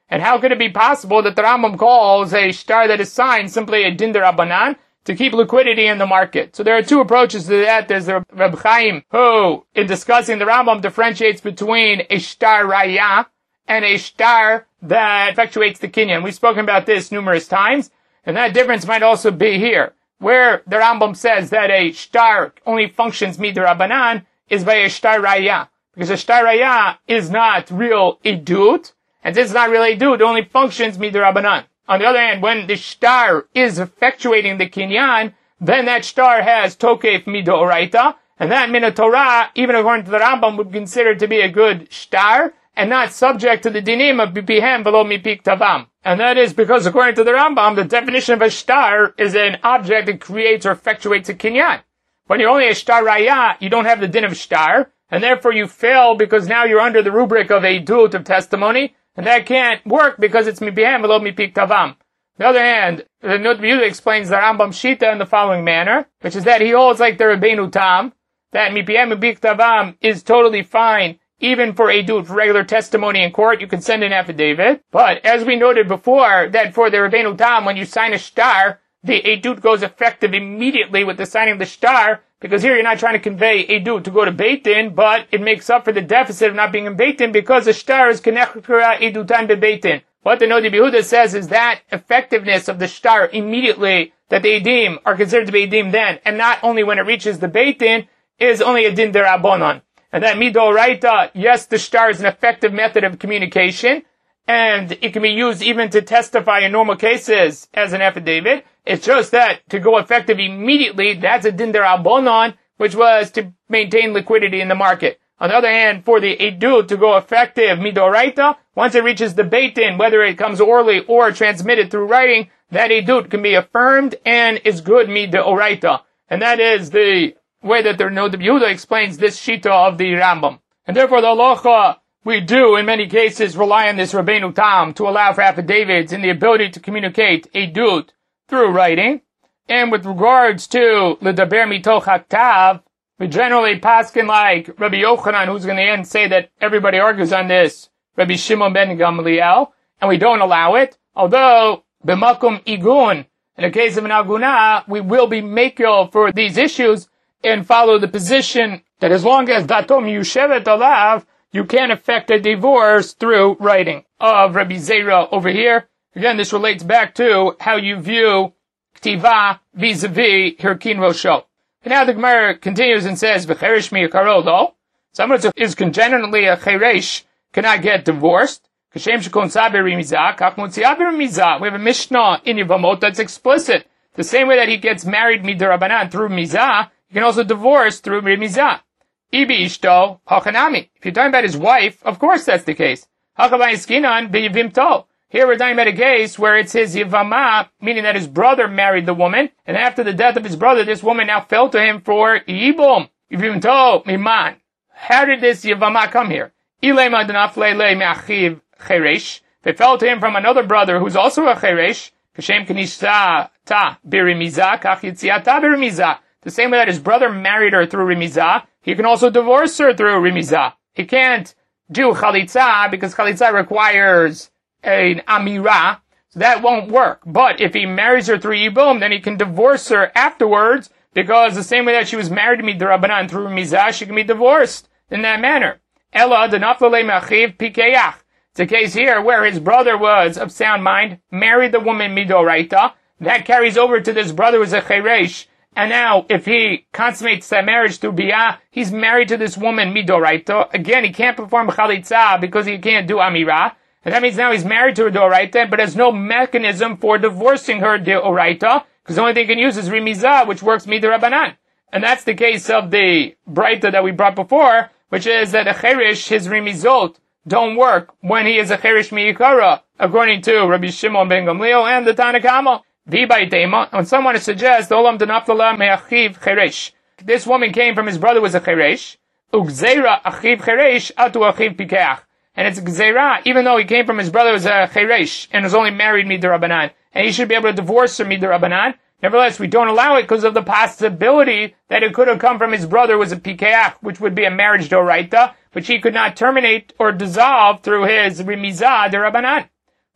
And how could it be possible that the Rambam calls a shtar that is signed simply a din d'Rabbanan to keep liquidity in the market? So there are two approaches to that. There's the Reb Chaim, who, in discussing the Rambam, differentiates between a shtar raya and a shtar that effectuates the kinyan. We've spoken about this numerous times, and that difference might also be here, where the Rambam says that a shtar only functions midrabanan is by a shtar raya, because a shtar raya is not real idut, and this is not really idut, it only functions midrabanan. On the other hand, when the shtar is effectuating the kinyan, then that shtar has tokef midoraita, and that min Torah, even according to the Rambam, would be considered to be a good shtar, and not subject to the dinim of bipihem below mipik tavam. And that is because, according to the Rambam, the definition of a shtar is an object that creates or effectuates a kinyan. When you're only a shtar raya, you don't have the din of shtar, and therefore you fail because now you're under the rubric of a dut of testimony, and that can't work because it's mipihem below mipik tavam. On the other hand, the Nut B'Yehuda explains the Rambam Shita in the following manner, which is that he holds like the Rabbeinu Tam, that mipihem mipik tavam is totally fine, even for edut, for regular testimony in court. You can send an affidavit. But as we noted before, that for the Rabbeinu Tam, when you sign a shtar, the edut goes effective immediately with the signing of the shtar, because here you're not trying to convey edut to go to Beit Din, but it makes up for the deficit of not being in Beit Din because the shtar is kenechra edutan be Beit Din. What the Nod B'Yehuda says is that effectiveness of the shtar immediately, that the edim are considered to be edim then, and not only when it reaches the Beit Din, is only a din derabanan. And that midoraita, yes, the shtar is an effective method of communication, and it can be used even to testify in normal cases as an affidavit. It's just that to go effective immediately, that's a din derabanan, which was to maintain liquidity in the market. On the other hand, for the edut to go effective midoraita, once it reaches the Beit Din, whether it comes orally or transmitted through writing, that edut can be affirmed and is good midoraita. And that is the way that the Nod B'Yehuda explains this shita of the Rambam. And therefore the halacha, we do in many cases rely on this Rabbeinu Tam to allow for affidavits and the ability to communicate edut through writing. And with regards to l'daber mitoch haktav, we generally paskin like Rabbi Yochanan, who's going to end say that everybody argues on this, Rabbi Shimon ben Gamliel, and we don't allow it. Although b'makom igun, in the case of an aguna, we will be makil for these issues and follow the position that as long as datom yushevet alav, you can effect a divorce through writing. Of Rabbi Zera over here, again, this relates back to how you view ktiva vis-a-vis hirkin rosho. And now the Gemara continues and says, v'cheresh miyakaro lo, someone who is congenitally a cheresh cannot get divorced. Kashem shekon saber rimizah, kach mutziah rimizah. We have a Mishnah in Yevamot that's explicit. The same way that he gets married midarabanan through mizah, you can also divorce through Rimizah. Ibi ishto hachanami. If you're talking about his wife, of course that's the case. Hachavai skinan b'yivimto. Here we're talking about a case where it's his yivama, meaning that his brother married the woman, and after the death of his brother, this woman now fell to him for yibum. Yivimto miman. How did this yivama come here? Ilema denaflele me'achiv cheresh. They fell to him from another brother who's also a cheresh. Kashem kanishta ta birimizah, kach yitziata birimizah. The same way that his brother married her through Rimizah, he can also divorce her through Rimizah. He can't do Chalitza because Chalitza requires an Amirah, so that won't work. But if he marries her through Yibum, then he can divorce her afterwards because the same way that she was married to Midrabanan through Rimizah, she can be divorced in that manner. Ella denaflele me'achiv pikeyach. It's a case here where his brother was of sound mind, married the woman Midoraita. That carries over to this brother who's a Cheresh. And now, if he consummates that marriage through Biyah, he's married to this woman, Midoraita. Again, he can't perform Chalitza because he can't do Amirah. And that means now he's married to her Doraita, but has no mechanism for divorcing her Doraita, because the only thing he can use is Rimizah, which works Midorabanan. And that's the case of the Braita that we brought before, which is that a Cherish, his Rimizot, don't work when he is a Cherish Miyikara, according to Rabbi Shimon ben Gamliel and the Tanna Kama. When someone suggests, Olam denaflala me'achiv cheresh. This woman came from his brother was a cheresh. Ugzeira achiv cheresh atu achiv pikeach. And it's gzeira, even though he came from his brother was a cheresh and was only married midirabanan. And he should be able to divorce her midirabanan. Nevertheless, we don't allow it because of the possibility that it could have come from his brother was a pikeach, which would be a marriage doraita, which he could not terminate or dissolve through his rimizah derabanan.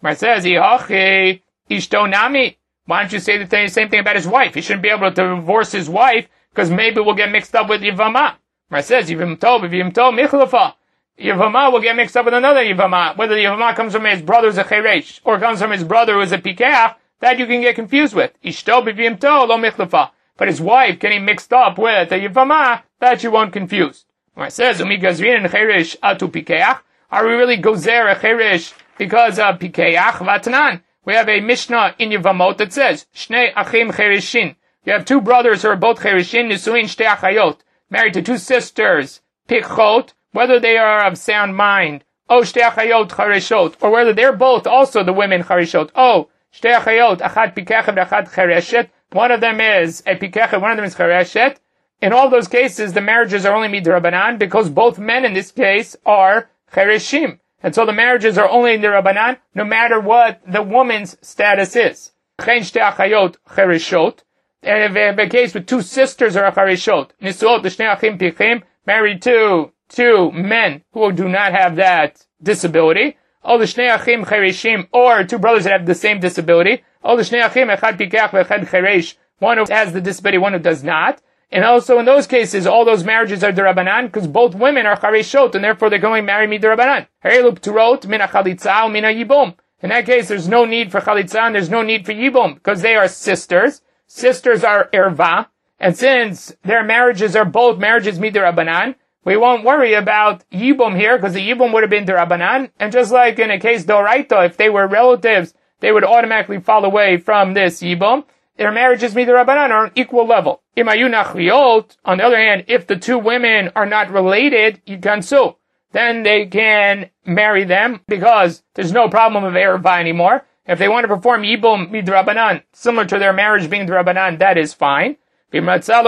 Mar says, Ihachi ishto nami. Why don't you say the same thing about his wife? He shouldn't be able to divorce his wife because maybe we'll get mixed up with Yivama. Mar says, Yivim tov, Yivim tov, michlafa. Yivama will get mixed up with another Yivama. Whether the Yivama comes from his brother who's a cheresh or comes from his brother who's a pikeach, that you can get confused with. Ishto b'vim tov lo michlafa. But his wife getting mixed up with a Yivama, that you won't confuse. Mar says, Umi gazrin cheresh atu pikeach. Are we really gozer a cheresh because of pikeach? Vatanan. We have a Mishnah in Yevamot that says, Shnei achim chereshin. You have two brothers who are both chereshin, nisuin shtei achayot, married to two sisters, pikchot, whether they are of sound mind, o shtei achayot chereshot, or whether they're both also the women chereshot. Oh, shtei achayot, achad pikechet, achad chereshet. One of them is a pikechet, one of them is chereshet. In all those cases, the marriages are only midrabanan because both men in this case are chereshim. And so the marriages are only in the Rabbanan, no matter what the woman's status is. Chen shtei achayot chereshot. And if a case with two sisters are chereshot, nisuot l'shnei achim pichim, married to two men who do not have that disability, or l'shnei achim chereshim, or two brothers that have the same disability, or l'shnei achim echad pikach v'echad cheresh, one who has the disability, one who does not. And also in those cases, all those marriages are derabanan because both women are chareshot, and therefore they can only marry me derabanan. Harelup turot mina chalitza mina yibum. In that case, there's no need for chalitza and there's no need for yibum because they are sisters. Sisters are erva, and since their marriages are both marriages midirabanan, we won't worry about yibum here because the yibum would have been derabanan. And just like in a case doraita, if they were relatives, they would automatically fall away from this yibum. Their marriages midirabanan are on equal level. Imayu nachriot, on the other hand, if the two women are not related, yikansu, then they can marry them because there's no problem of erva anymore. If they want to perform yibum midrabanan, similar to their marriage being drabanan, that is fine. And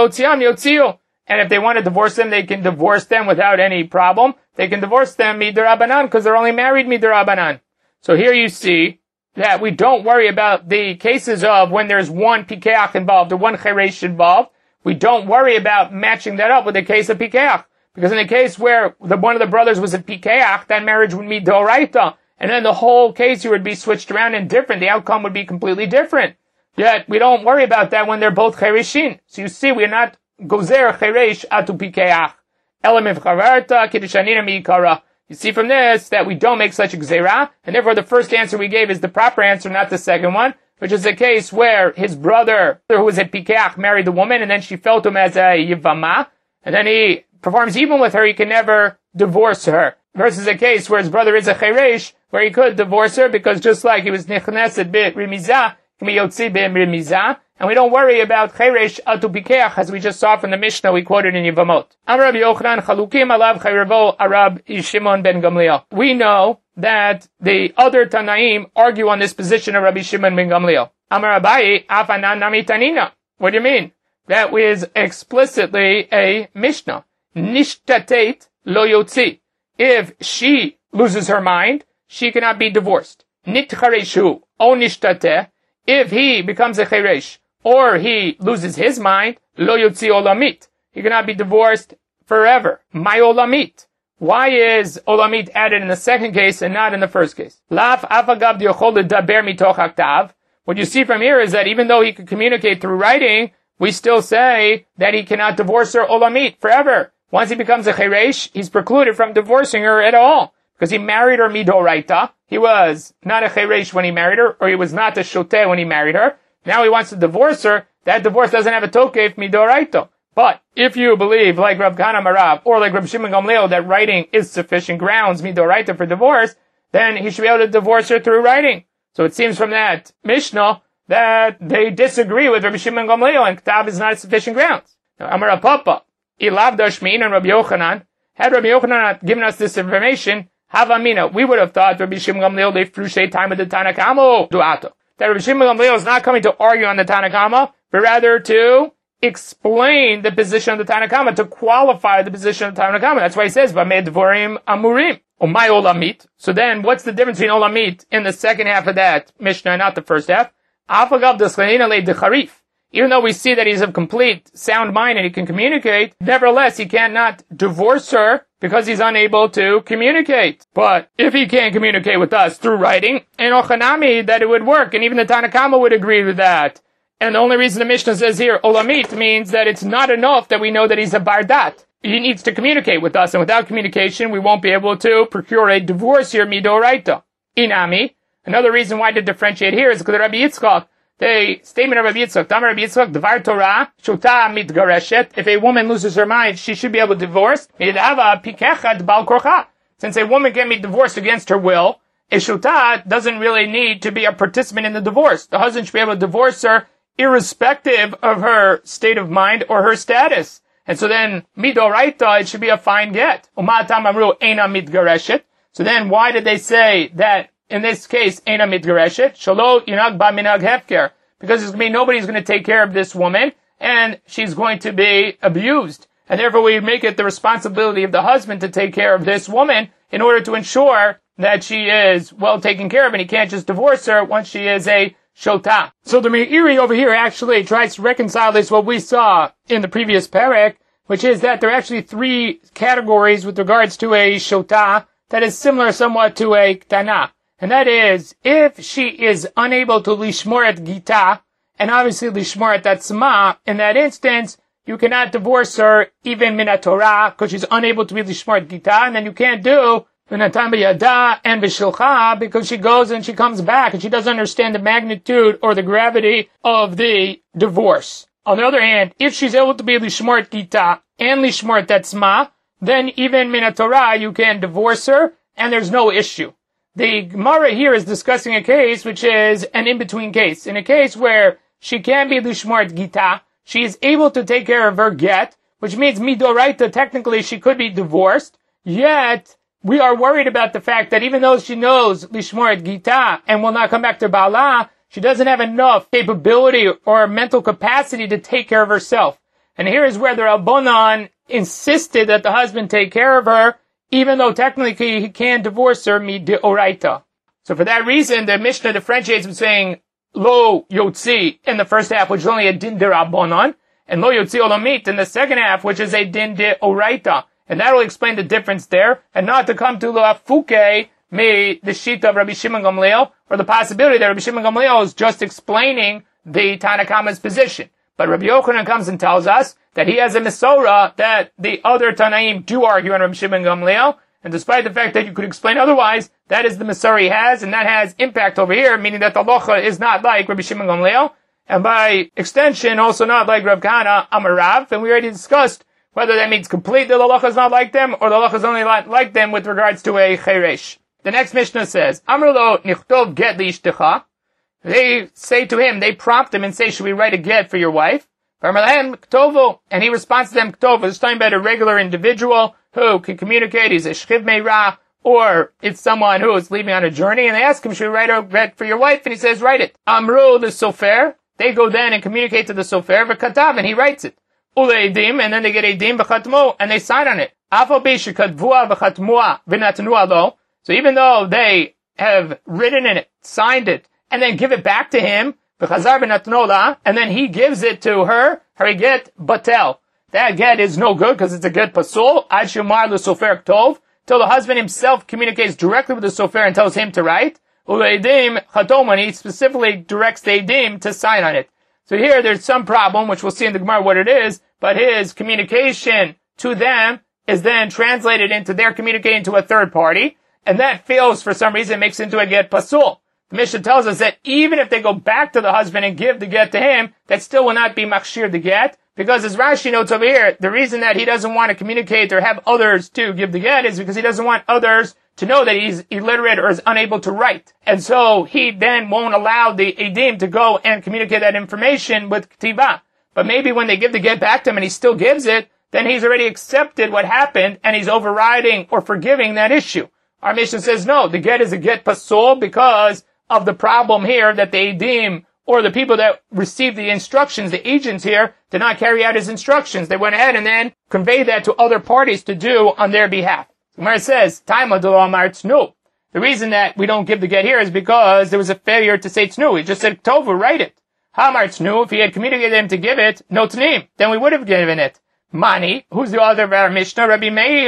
if they want to divorce them, they can divorce them without any problem. They can divorce them midrabanan because they're only married midrabanan. So here you see that we don't worry about the cases of when there's one pikeach involved or one cheresh involved. We don't worry about matching that up with the case of pikeach. Because in the case where the, one of the brothers was a pikeach, that marriage would be doraita. And then the whole case here would be switched around and different. The outcome would be completely different. Yet, we don't worry about that when they're both chereshin. So you see, we're not gozer cheresh atu pikeach. Elam ivchararta kiddushanina miikara. You see from this that we don't make such a gzera, and therefore the first answer we gave is the proper answer, not the second one, which is the case where his brother, who was a pikeach, married the woman, and then she felt him as a yivama, and then he performs even with her, he can never divorce her. Versus a case where his brother is a cheresh, where he could divorce her, because just like he was nichneset bi rimizah, can be yotzi bi rimizah, and we don't worry about cheresh atu pikeach, as we just saw from the Mishnah we quoted in Yevamot. Am Rabbi Yochanan chalukim alav chayrevo Arab Shimon ben Gamliel. We know that the other Tanaim argue on this position of Rabbi Shimon ben Gamliel. Amar Abaye afanan nami tanina. What do you mean? That is explicitly a Mishnah. Nishtatet lo yotzi. If she loses her mind, she cannot be divorced. Nitchareshu o nishtateh. If he becomes a cheresh, or he loses his mind, lo yotzi olamit. He cannot be divorced forever. My olamit. Why is olamit added in the second case and not in the first case? Laf afagav diyochol ledaber mitoch haktav. What you see from here is that even though he could communicate through writing, we still say that he cannot divorce her olamit forever. Once he becomes a cheresh, he's precluded from divorcing her at all. Because he married her midoraita. He was not a cheresh when he married her, or he was not a shoteh when he married her. Now he wants to divorce her. That divorce doesn't have a tokef midoraita. But if you believe, like Rav Kahana Marav, or like Rav Shimon Gamliel, that writing is sufficient grounds midoraita for divorce, then he should be able to divorce her through writing. So it seems from that Mishnah that they disagree with Rav Shimon Gamliel, and ktav is not sufficient grounds. Now, Amar Papa, Ilav Dashmin and Rabbi Yochanan, had Rabbi Yochanan not given us this information, Havamina, we would have thought Rabbi Shimon Gamliel they frushe time with the Tanakama duato. That Rabbi Shimon Gamliel is not coming to argue on the Tanakama, but rather to explain the position of the Tanakama, to qualify the position of the Tanakama. That's why he says, Vamed Dvorim Amurim, or my Olamit. So then, what's the difference between Olamit in the second half of that Mishnah, not the first half? Afagav Deschanina Le Decharif. Even though we see that he's of complete sound mind and he can communicate, nevertheless, he cannot divorce her because he's unable to communicate. But if he can't communicate with us through writing, and Ochanami, that it would work, and even the Tanna Kama would agree with that. And the only reason the Mishnah says here, Olamit, means that it's not enough that we know that he's a Bardat. He needs to communicate with us, and without communication, we won't be able to procure a divorce here, Midoraita. Inami, another reason why to differentiate here is because of Rabbi Yitzchak. The statement of Rabbi Yitzchak, Tamar Rabbi Yitzchak, Dvar Torah, Shuta mitgareshet. If a woman loses her mind, she should be able to divorce. Since a woman can be divorced against her will, a Shuta doesn't really need to be a participant in the divorce. The husband should be able to divorce her irrespective of her state of mind or her status. And so then, midoraita, it should be a fine get. Umatam amru eina mitgareshet. So then, why did they say that in this case, eina mitgareshet? Shalo yinag ba minag hefker. Because there's going to be nobody who's going to take care of this woman, and she's going to be abused. And therefore, we make it the responsibility of the husband to take care of this woman in order to ensure that she is well taken care of, and he can't just divorce her once she is a shota. So the Meiri over here actually tries to reconcile this what we saw in the previous parak, which is that there are actually three categories with regards to a shota that is similar somewhat to a ktana. And that is, if she is unable to lishmor et gita, and obviously lishmor et atzma, in that instance, you cannot divorce her even min Torah, because she's unable to be lishmor et gita, and then you can't do V'natan b'yada and b'shilcha, because she goes and she comes back and she doesn't understand the magnitude or the gravity of the divorce. On the other hand, if she's able to be lishmor et gita and lishmor et atzma, then even min Torah you can divorce her and there's no issue. The Gemara here is discussing a case which is an in-between case. In a case where she can be lishmor et gita, she is able to take care of her get, which means midoraita, technically she could be divorced, yet we are worried about the fact that even though she knows lishmor et gita and will not come back to Bala, she doesn't have enough capability or mental capacity to take care of herself. And here is where the Rabbanan insisted that the husband take care of her, even though technically he can divorce her midoraita. So for that reason, the Mishnah differentiates between lo yotzi in the first half, which is only a din de Rabbanan, and lo yotzi olamit in the second half, which is a din de oraita. And that will explain the difference there, and not to come to la fuke me the shita of Rabbi Shimon Gamliel, or the possibility that Rabbi Shimon Gamliel is just explaining the Tanna Kama's position. But Rabbi Yochanan comes and tells us that he has a Mesorah that the other Tanaim do argue on Rabbi Shimon Gamliel, and despite the fact that you could explain otherwise, that is the Mesorah he has, and that has impact over here, meaning that the Halacha is not like Rabbi Shimon Gamliel, and by extension also not like Rav Kahana Amarav, and we already discussed whether that means completely the halacha is not like them, or the halacha is only like them with regards to a cheresh. The next Mishnah says, Amr lo nichtov get liishtecha. They say to him, they prompt him and say, should we write a get for your wife? And he responds to them, Ktovo. This time about a regular individual who can communicate. He's a shchiv meirah, or it's someone who is leaving on a journey, and they ask him, should we write a get for your wife? And he says, write it. Amru the sofer. They go then and communicate to the sofer, v'katav, and he writes it. Ule edim, and then they get edim v'chatmu, and they sign on it. Afal b'shekadvua v'chatmua v'natnua lo. So even though they have written in it, signed it, and then give it back to him, v'chazar v'natnola, and then he gives it to her, her get batel. That get is no good because it's a get pasul, ad shumar l'sofer ktov, till the husband himself communicates directly with the sofer and tells him to write. Ule edim chatom, and he specifically directs the edim to sign on it. So here there's some problem, which we'll see in the Gemara what it is, but his communication to them is then translated into their communicating to a third party, and that fails for some reason, makes it into a get pasul. The Mishnah tells us that even if they go back to the husband and give the get to him, that still will not be machshir the get, because as Rashi notes over here, the reason that he doesn't want to communicate or have others to give the get is because he doesn't want others to know that he's illiterate or is unable to write. And so he then won't allow the edim to go and communicate that information with ktiva. But maybe when they give the get back to him and he still gives it, then he's already accepted what happened and he's overriding or forgiving that issue. Our Mishnah says no, the get is a get pasul because of the problem here that the edim or the people that received the instructions, the agents here, did not carry out his instructions. They went ahead and then conveyed that to other parties to do on their behalf. Gemara says, Taima do amar tznu. The reason that we don't give the get here is because there was a failure to say tznu. He just said, Tova, write it. Hamar tznu, if he had communicated him to give it, no tnim, then we would have given it. Mani, who's the author of our Mishnah? Rabbi Meir.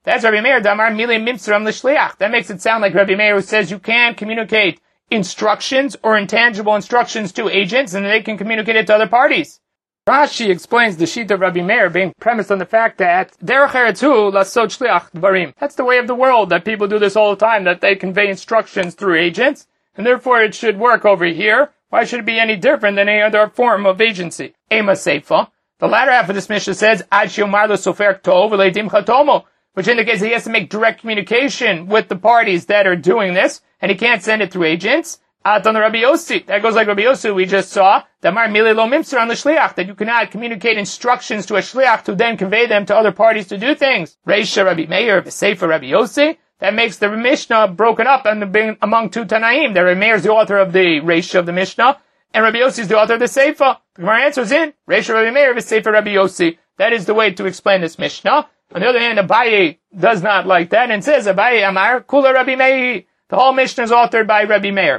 That's Rabbi Meir, Damar Mili Mimsram L'Shliach. That makes it sound like Rabbi Meir, who says you can communicate instructions or intangible instructions to agents, and they can communicate it to other parties. Rashi explains the sheet of Rabbi Meir being premised on the fact that Derech Eretz hu lasot shliach dvarim. That's the way of the world, that people do this all the time, that they convey instructions through agents, and therefore it should work over here. Why should it be any different than any other form of agency? Ema Seifa. The latter half of this Mishnah says, Ad shiomar lo sofer tov v'leidim chatomo, which indicates that he has to make direct communication with the parties that are doing this, and he can't send it through agents. Atan Rabbi Yossi. That goes like Rabbi Yossi we just saw. Damar mili lo mimsar on the shliach, that you cannot communicate instructions to a shliach to then convey them to other parties to do things. Reisha Rabbi Meir, V'seifa Rabbi Yossi. That makes the Mishnah broken up and among two Tanaim. That Rabbi Meir is the author of the Reisha of the Mishnah, and Rabbi Yossi is the author of the Seifa. The Gemara answers in Reisha Rabbi Meir, V'seifa Rabbi Yossi. That is the way to explain this Mishnah. On the other hand, Abaye does not like that and says, Abaye Amar Kula Rabbi Meir. The whole Mishnah is authored by Rabbi Meir.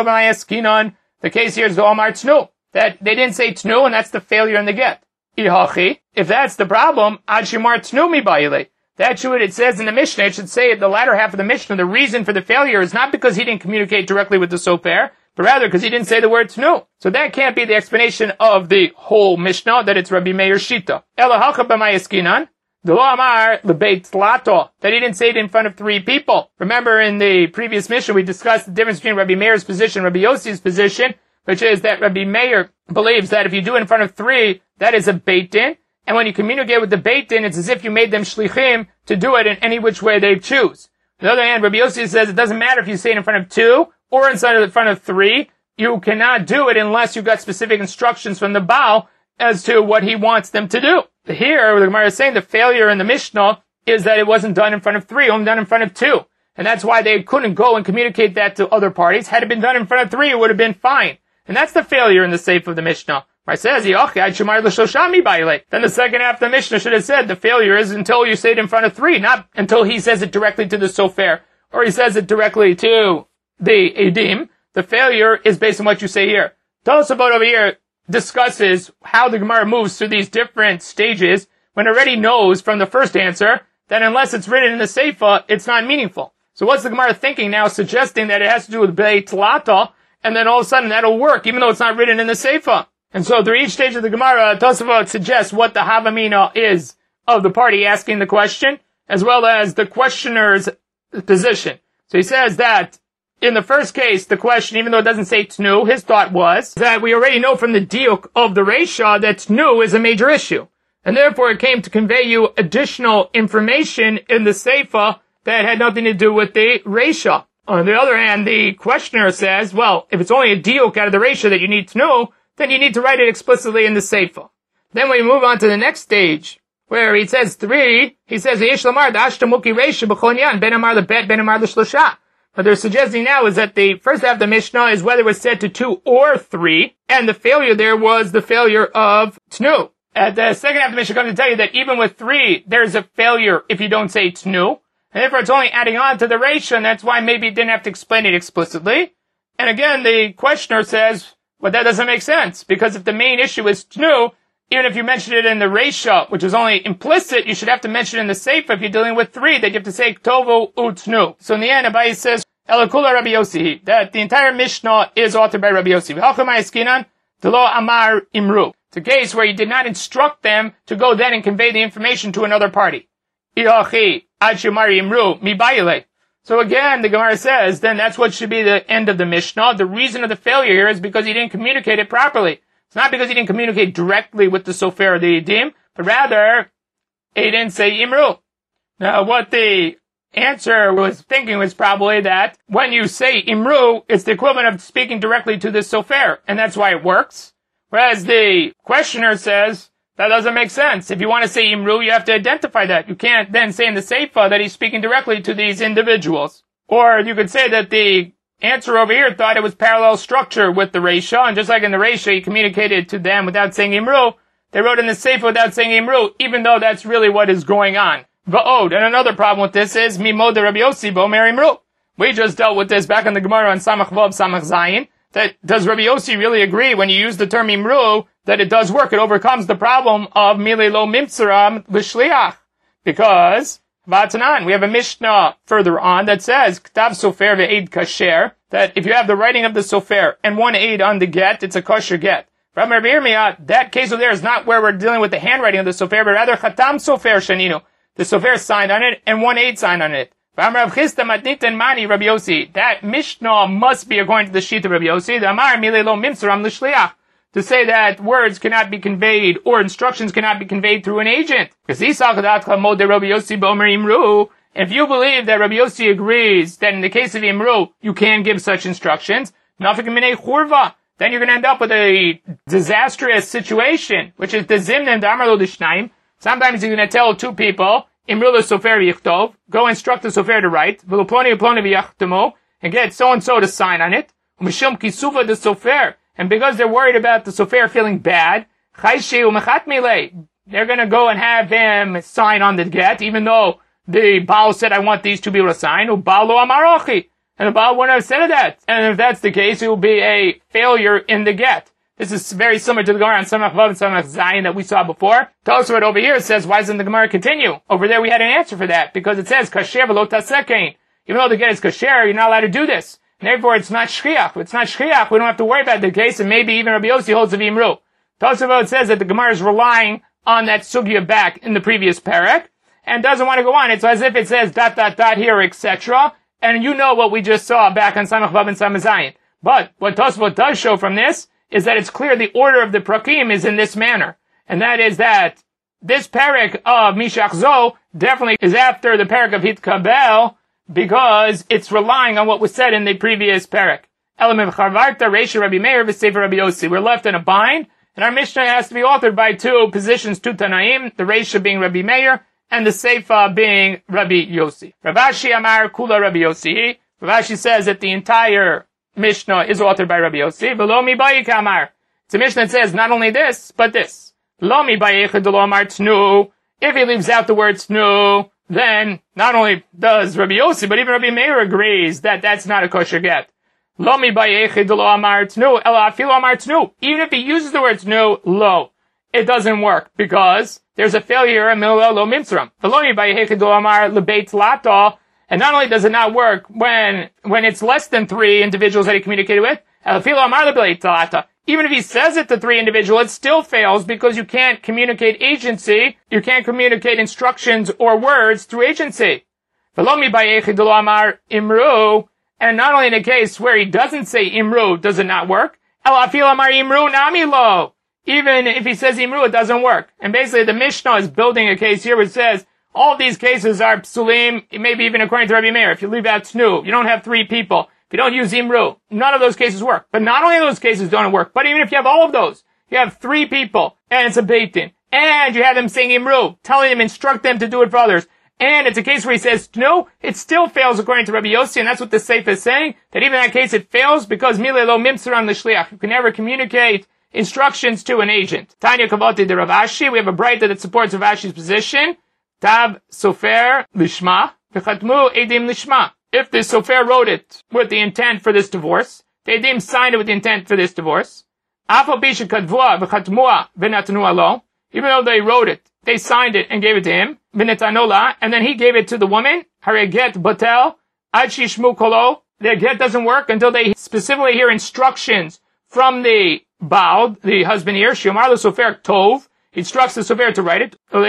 The case here is the Omar Tnu, that they didn't say Tnu, and that's the failure in the get. If that's the problem, Ad Shemar Tnu mi Bayile. That's what it says in the Mishnah. It should say at the latter half of the Mishnah, the reason for the failure is not because he didn't communicate directly with the Sofer, but rather because he didn't say the word Tnu. So that can't be the explanation of the whole Mishnah, that it's Rabbi Meir Shita. Elahacha b'mayaskinan. The law Amar lebeit tlato, that he didn't say it in front of three people. Remember in the previous mission we discussed the difference between Rabbi Meir's position and Rabbi Yossi's position, which is that Rabbi Meir believes that if you do it in front of three, that is a beit din, and when you communicate with the beit din, it's as if you made them shlichim to do it in any which way they choose. On the other hand, Rabbi Yossi says it doesn't matter if you say it in front of two or in front of three, you cannot do it unless you got specific instructions from the Baal as to what he wants them to do. Here, the Gemara is saying the failure in the Mishnah is that it wasn't done in front of three, only done in front of two. And that's why they couldn't go and communicate that to other parties. Had it been done in front of three, it would have been fine. And that's the failure in the Seif of the Mishnah. It says, then the second half of the Mishnah should have said the failure is until you say it in front of three, not until he says it directly to the Sofer, or he says it directly to the Edim. The failure is based on what you say here. Tosafot over here discusses how the Gemara moves through these different stages when it already knows from the first answer that unless it's written in the Seifa, it's not meaningful. So what's the Gemara thinking now, suggesting that it has to do with Beit Tlata, and then all of a sudden that'll work, even though it's not written in the Seifa. And so through each stage of the Gemara, Tosafot suggests what the Havamina is of the party asking the question, as well as the questioner's position. So he says that in the first case, the question, even though it doesn't say Tnu, his thought was that we already know from the diuk of the Reisha that Tnu is a major issue. And therefore it came to convey you additional information in the Seifa that had nothing to do with the Reisha. On the other hand, the questioner says, well, if it's only a diuk out of the Reisha that you need to know, then you need to write it explicitly in the Seifa. Then we move on to the next stage, where he says three, he says, Yesh lamar da'ashta muki Reisha b'chol inyan, ben amar lebet, ben amar l'shlosha. What they're suggesting now is that the first half of the Mishnah is whether it was said to two or three, and the failure there was the failure of Tnu. At the second half of the Mishnah comes to tell you that even with three, there's a failure if you don't say Tnu, and therefore it's only adding on to the Reisha, and that's why maybe it didn't have to explain it explicitly. And again, the questioner says, well, that doesn't make sense, because if the main issue is Tnu, even if you mention it in the Reisha, which is only implicit, you should have to mention it in the Seifa if you're dealing with three, that you have to say Ktovu Utnu. So in the end, Abaye says, Elakula Rabbi Yossi, that the entire Mishnah is authored by Rabbi Yossi. Amar Imru. It's a case where he did not instruct them to go then and convey the information to another party. So again, the Gemara says, then that's what should be the end of the Mishnah. The reason of the failure here is because he didn't communicate it properly. It's not because he didn't communicate directly with the Sofer or the Edim, but rather, he didn't say Imru. Now, what the answer was thinking was probably that when you say Imru, it's the equivalent of speaking directly to the Sofer, and that's why it works. Whereas the questioner says, that doesn't make sense. If you want to say Imru, you have to identify that. You can't then say in the Seifa that he's speaking directly to these individuals. Or you could say that the answer over here thought it was parallel structure with the Reisha, and just like in the Reisha, he communicated to them without saying Imru, they wrote in the Seifa without saying Imru, even though that's really what is going on. Va'od, and another problem with this is, Mimod de Rabbi Yossi bo mer Imru. We just dealt with this back in the Gemara on Samach Vav, Samach Zayin, that does Rabbi Yossi really agree when you use the term Imru, that it does work, it overcomes the problem of Mili lo mimtzaram l'shliach. Because Vatanan, we have a Mishnah further on that says, Ktav Sofer ve'ed kasher, that if you have the writing of the Sofer and one aid on the get, it's a kosher get. Rabbi Yirmiyah, that case over there is not where we're dealing with the handwriting of the Sofer, but rather Chatam Sofer Shaninu. The Sofer signed on it and one aid signed on it. That Mishnah must be according to the sheet of Rabbi Yossi, the Amar Milelo Mimsaram L'Shliach, to say that words cannot be conveyed or instructions cannot be conveyed through an agent. If you believe that Rabbi Yossi agrees that in the case of Imru, you can give such instructions, then you're going to end up with a disastrous situation, which is the Zimnim D'Amarlo D'Shnaim. Sometimes you're going to tell two people, Imru L'Sofer V'Yichtov, go instruct the Sofer to write, V'Luponi V'Ploni V'Yachtamo, and get so-and-so to sign on it, Umishum Kisuva the Sofer. And because they're worried about the Sofer feeling bad, they're going to go and have him sign on the get, even though the Baal said, I want these two people to sign. And the Baal wouldn't have said that. And if that's the case, it will be a failure in the get. This is very similar to the Gemara on Samach Vav and Samach Zayin that we saw before. Tosafot over here says, why doesn't the Gemara continue? Over there we had an answer for that, because it says, kasher v'lo tasekein. Even though the get is kasher, you're not allowed to do this. And therefore it's not shchiach. If it's not shchiach, we don't have to worry about the case, and maybe even Rabbi Yossi holds of Imru. Tosafot says that the Gemara is relying on that sugya back in the previous parak, and doesn't want to go on. It's as if it says dot dot dot here, et cetera. And you know what we just saw back on Samach Vav and Samach Zayin. But what Tosafot does show from this is that it's clear the order of the prakim is in this manner. And that is that this parak of Mishach Zo definitely is after the parak of Hitkabel, because it's relying on what was said in the previous parak. We're left in a bind, and our Mishnah has to be authored by two positions, two Tanaim, the Reisha being Rabbi Meir, and the Seifa being Rabbi Yossi. Rav Ashi Amar Kula Rabbi Yossi. Rav Ashi says that the entire Mishnah is authored by Rabbi Yossi. V'lo mi bayik Amar. It's a Mishnah that says not only this, but this. Lo mi bayik d'lo amar t'nu. If he leaves out the word t'nu, then not only does Rabbi Yossi, but even Rabbi Meir agrees that that's not a kosher get. Lo mi bayik d'lo amar t'nu. Ela afilo amar t'nu. Even if he uses the word t'nu, lo, it doesn't work, because there's a failure in Milo Lo Mimsram. And not only does it not work when when it's less than three individuals that he communicated with, even if he says it to three individuals, it still fails, because you can't communicate agency, you can't communicate instructions or words through agency. And not only in a case where he doesn't say Imru, does it not work? Even if he says Imru, it doesn't work. And basically the Mishnah is building a case here which says all these cases are psulim, maybe even according to Rabbi Meir. If you leave out Tnu, you don't have three people. If you don't use Imru, none of those cases work. But not only those cases don't work, but even if you have all of those, you have three people, and it's a Beit Din, and you have them saying Imru, telling them, instruct them to do it for others, and it's a case where he says Tnu, it still fails according to Rabbi Yossi, and that's what the Seif is saying, that even in that case it fails because Mile Lo Mimsaran L'Shliach. You can never communicate instructions to an agent. Tanya Kavoti de Rav Ashi, we have a brighta that supports Rav Ashi's position. Tab Sofer Lishma, V'chatmu Edim Lishma. If the Sofer wrote it with the intent for this divorce, the Edim signed it with the intent for this divorce. Afal Pisha Kadvua V'chatmua V'natanu Alo. Even though they wrote it, they signed it and gave it to him. V'netanola, and then he gave it to the woman. Hareget Batel Ad Shishmu Kolo. Their get doesn't work until they specifically hear instructions from the Baal, the husband here, Shiomar Sofer Tov, instructs the Sofer to write it. For the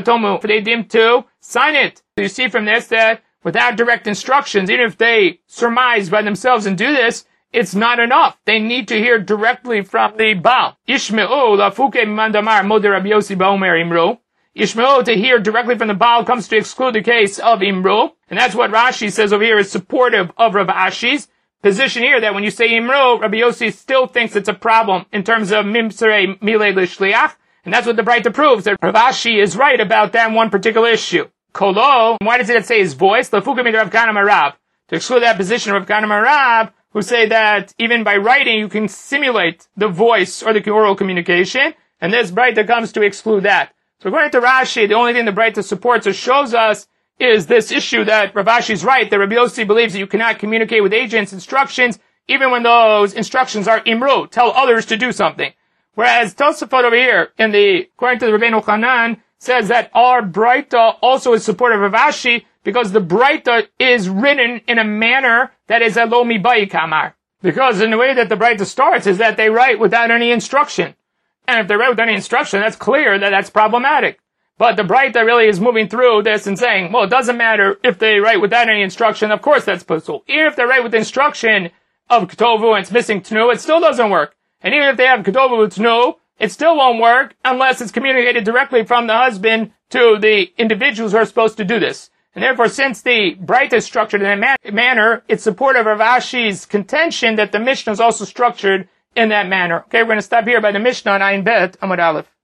Edim to sign it. So you see from this that without direct instructions, even if they surmise by themselves and do this, it's not enough. They need to hear directly from the Baal. Ishme'u lafuke mandamar moder Rabbi Yossi ba'omer imru. Ishme'u, to hear directly from the Baal, comes to exclude the case of imru. And that's what Rashi says over here is supportive of Rav Ashi's position here, that when you say Imru, Rabbi Yossi still thinks it's a problem in terms of Mimsere Milei L'Shliach, and that's what the Braita proves, that Rav Ashi is right about that one particular issue. Kolo, why does it say his voice? L'fuka min Rav Kana Marab, to exclude that position of Rav Kana Marab, who say that even by writing you can simulate the voice or the oral communication, and this Braita comes to exclude that. So according to Rashi, the only thing the Braita supports or shows us is this issue that Rav Ashi is right, that Rabbi Yossi believes that you cannot communicate with agents instructions, even when those instructions are imru, tell others to do something. Whereas Tosafot over here, in the, according to the Rabbeinu Chanan, says that our Braita also is supportive of Rashi because the Braita is written in a manner that is elo mibai kamar. Because in the way that the Braita starts is that they write without any instruction. And if they write without any instruction, that's clear that that's problematic. But the Braita really is moving through this and saying, well, it doesn't matter if they write without any instruction, of course that's puzzle. Even if they write with instruction of Ketovu and it's missing Tnu, it still doesn't work. And even if they have Ketovu with Tnu, it still won't work unless it's communicated directly from the husband to the individuals who are supposed to do this. And therefore, since the Braita is structured in that man- manner, it's supportive of Rashi's contention that the Mishnah is also structured in that manner. Okay, we're going to stop here by the Mishnah on Ayin Bet, Amud Aleph.